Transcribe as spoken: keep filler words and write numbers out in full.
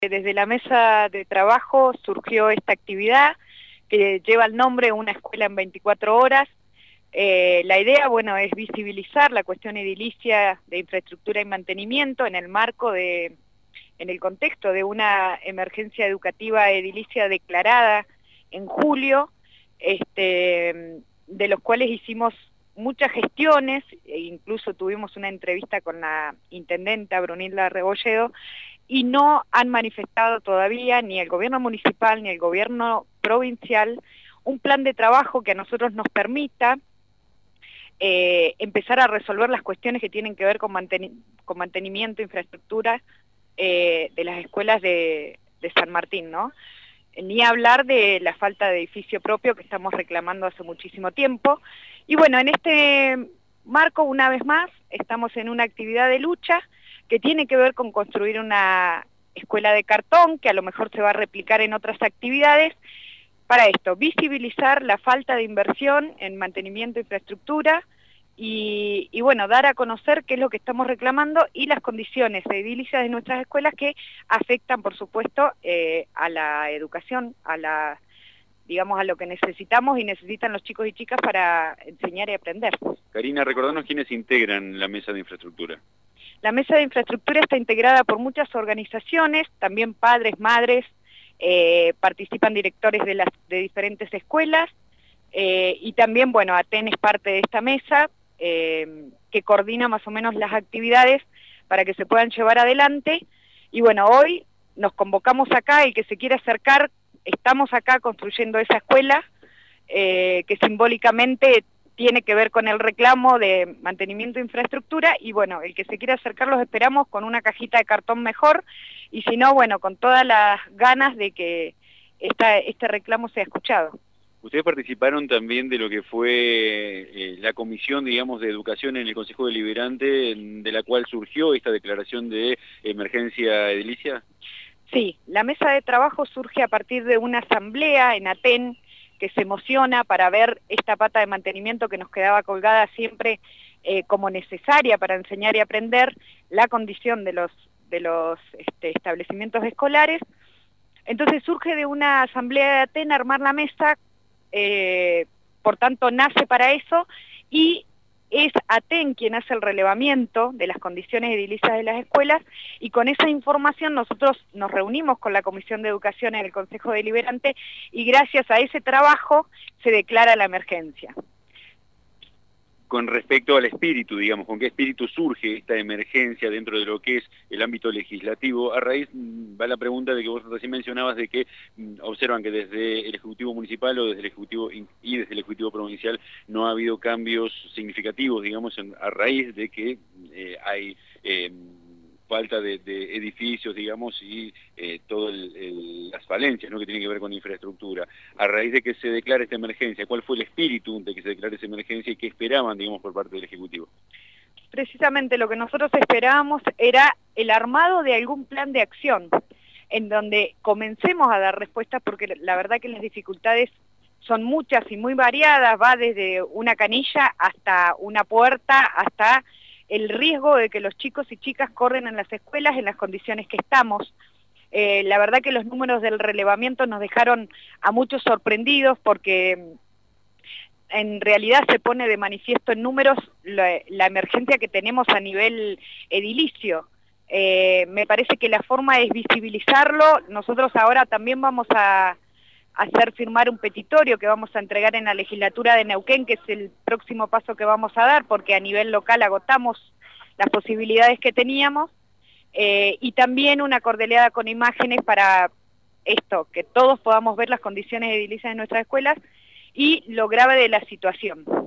Desde la mesa de trabajo surgió esta actividad que lleva el nombre Una Escuela en veinticuatro horas. Eh, la idea, bueno, es visibilizar la cuestión edilicia de infraestructura y mantenimiento en el marco de, en el contexto de una emergencia educativa edilicia declarada en julio, este, de los cuales hicimos muchas gestiones, e incluso tuvimos una entrevista con la intendenta Brunilda Rebolledo, y no han manifestado todavía ni el gobierno municipal ni el gobierno provincial un plan de trabajo que a nosotros nos permita eh, empezar a resolver las cuestiones que tienen que ver con, manten con mantenimiento, infraestructura eh, de las escuelas de, de San Martín, ¿no? Ni hablar de la falta de edificio propio que estamos reclamando hace muchísimo tiempo. Y bueno, en este marco, una vez más, estamos en una actividad de lucha que tiene que ver con construir una escuela de cartón, que a lo mejor se va a replicar en otras actividades. Para esto, visibilizar la falta de inversión en mantenimiento e infraestructura y, y bueno, dar a conocer qué es lo que estamos reclamando y las condiciones edilicias de nuestras escuelas que afectan, por supuesto, eh, a la educación, a la, digamos, a lo que necesitamos y necesitan los chicos y chicas para enseñar y aprender. Karina, recordanos quiénes integran la mesa de infraestructura. La mesa de infraestructura está integrada por muchas organizaciones, también padres, madres, eh, participan directores de, las, de diferentes escuelas, eh, y también, bueno, ATEN es parte de esta mesa, eh, que coordina más o menos las actividades para que se puedan llevar adelante. Y bueno, hoy nos convocamos acá, el que se quiera acercar, estamos acá construyendo esa escuela, eh, que simbólicamente tiene que ver con el reclamo de mantenimiento de infraestructura, y bueno, el que se quiera acercar los esperamos con una cajita de cartón mejor, y si no, bueno, con todas las ganas de que esta, este reclamo sea escuchado. Ustedes participaron también de lo que fue eh, la comisión, digamos, de educación en el Consejo Deliberante, de la cual surgió esta declaración de emergencia edilicia. Sí, la mesa de trabajo surge a partir de una asamblea en ATEN, que se emociona para ver esta pata de mantenimiento que nos quedaba colgada siempre eh, como necesaria para enseñar y aprender, la condición de los, de los este, establecimientos escolares. Entonces surge de una asamblea de ATEN armar la mesa, eh, por tanto nace para eso, y es ATEN quien hace el relevamiento de las condiciones edilicias de las escuelas, y con esa información nosotros nos reunimos con la Comisión de Educación en el Consejo Deliberante, y gracias a ese trabajo se declara la emergencia. Con respecto al espíritu, digamos, ¿con qué espíritu surge esta emergencia dentro de lo que es el ámbito legislativo? A raíz, va la pregunta de que vos recién mencionabas de que observan que desde el Ejecutivo Municipal o desde el Ejecutivo y desde el Ejecutivo Provincial no ha habido cambios significativos, digamos, en, a raíz de que eh, hay eh, falta de, de edificios, digamos, y eh, todas las falencias, ¿no?, que tienen que ver con infraestructura. A raíz de que se declara esta emergencia, ¿cuál fue el espíritu de que se declare esa emergencia y qué esperaban, digamos, por parte del Ejecutivo? Precisamente lo que nosotros esperábamos era el armado de algún plan de acción, en donde comencemos a dar respuestas, porque la verdad que las dificultades son muchas y muy variadas, va desde una canilla hasta una puerta, hasta el riesgo de que los chicos y chicas corren en las escuelas en las condiciones que estamos. Eh, la verdad que los números del relevamiento nos dejaron a muchos sorprendidos, porque en realidad se pone de manifiesto en números la, la emergencia que tenemos a nivel edilicio. Eh, me parece que la forma es visibilizarlo. Nosotros ahora también vamos a hacer firmar un petitorio que vamos a entregar en la legislatura de Neuquén, que es el próximo paso que vamos a dar, porque a nivel local agotamos las posibilidades que teníamos, eh, y también una cordeleada con imágenes para esto, que todos podamos ver las condiciones edilicias de nuestras escuelas y lo grave de la situación.